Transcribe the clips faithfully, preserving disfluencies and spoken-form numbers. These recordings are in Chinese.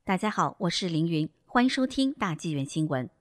大家好，我是凌云，欢迎收听大纪元新闻。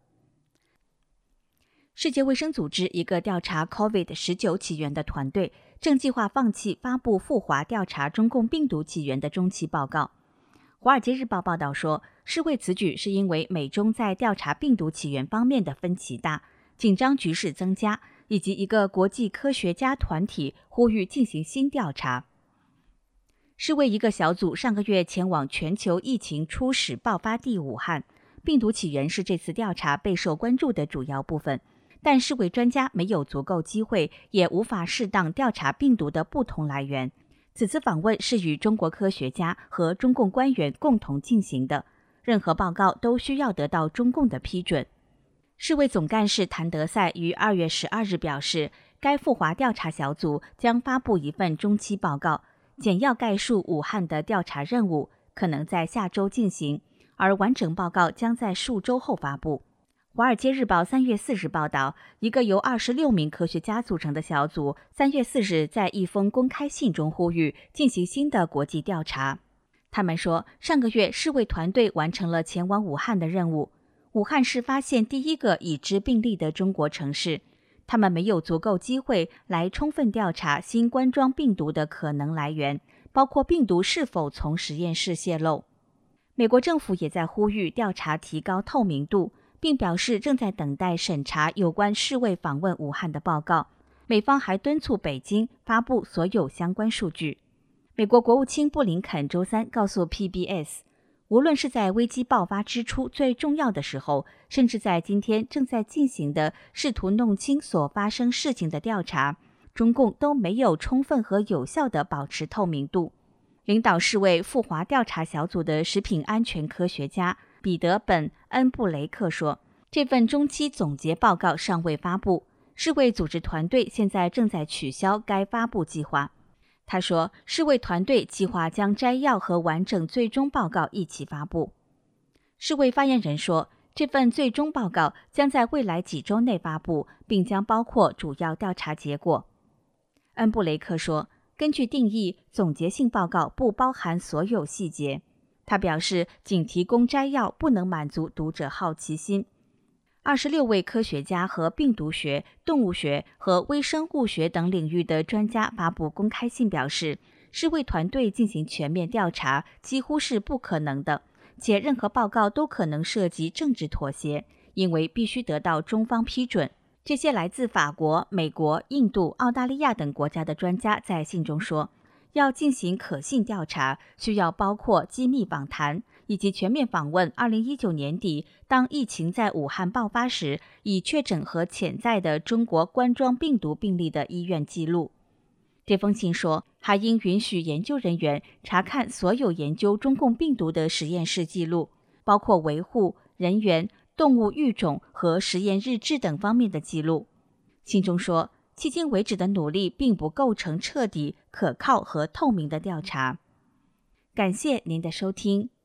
世界卫生组织一个调查 COVID 十九 起源的团队正计划放弃发布赴华调查中共病毒起源的中期报告。华尔街日报报道说，世卫此举是因为美中在调查病毒起源方面的分歧大，紧张局势增加，以及一个国际科学家团体呼吁进行新调查。世卫一个小组上个月前往全球疫情初始爆发地武汉，病毒起源是这次调查备受关注的主要部分，但世卫专家没有足够机会，也无法适当调查病毒的不同来源。此次访问是与中国科学家和中共官员共同进行的，任何报告都需要得到中共的批准。世卫总干事谭德赛于二月十二日表示，该赴华调查小组将发布一份中期报告，简要概述武汉的调查任务，可能在下周进行，而完整报告将在数周后发布。华尔街日报三月四日报道，一个由二十六名科学家组成的小组三月四日在一封公开信中呼吁进行新的国际调查。他们说，上个月世卫团队完成了前往武汉的任务。武汉是发现第一个已知病例的中国城市，他们没有足够机会来充分调查新冠状病毒的可能来源，包括病毒是否从实验室泄露。美国政府也在呼吁调查提高透明度，并表示正在等待审查有关世卫访问武汉的报告。美方还敦促北京发布所有相关数据。美国国务卿布林肯周三告诉 P B S， 无论是在危机爆发之初最重要的时候，甚至在今天正在进行的试图弄清所发生事情的调查，中共都没有充分和有效地保持透明度。领导世卫赴华调查小组的食品安全科学家彼得·本·恩布雷克说，这份中期总结报告尚未发布，世卫组织团队现在正在取消该发布计划。他说，世卫团队计划将摘要和完整最终报告一起发布。世卫发言人说，这份最终报告将在未来几周内发布，并将包括主要调查结果。恩布雷克说，根据定义，总结性报告不包含所有细节。他表示，仅提供摘要不能满足读者好奇心。二十六位科学家和病毒学、动物学和微生物学等领域的专家发布公开信表示，世卫团队进行全面调查几乎是不可能的，且任何报告都可能涉及政治妥协，因为必须得到中方批准。这些来自法国、美国、印度、澳大利亚等国家的专家在信中说，要进行可信调查，需要包括机密访谈，以及全面访问二零一九年底当疫情在武汉爆发时已确诊和潜在的中国冠状病毒病例的医院记录。这封信说，还应允许研究人员查看所有研究中共病毒的实验室记录，包括维护、人员、动物育种和实验日志等方面的记录。信中说，迄今为止的努力并不构成彻底、可靠和透明的调查。感谢您的收听。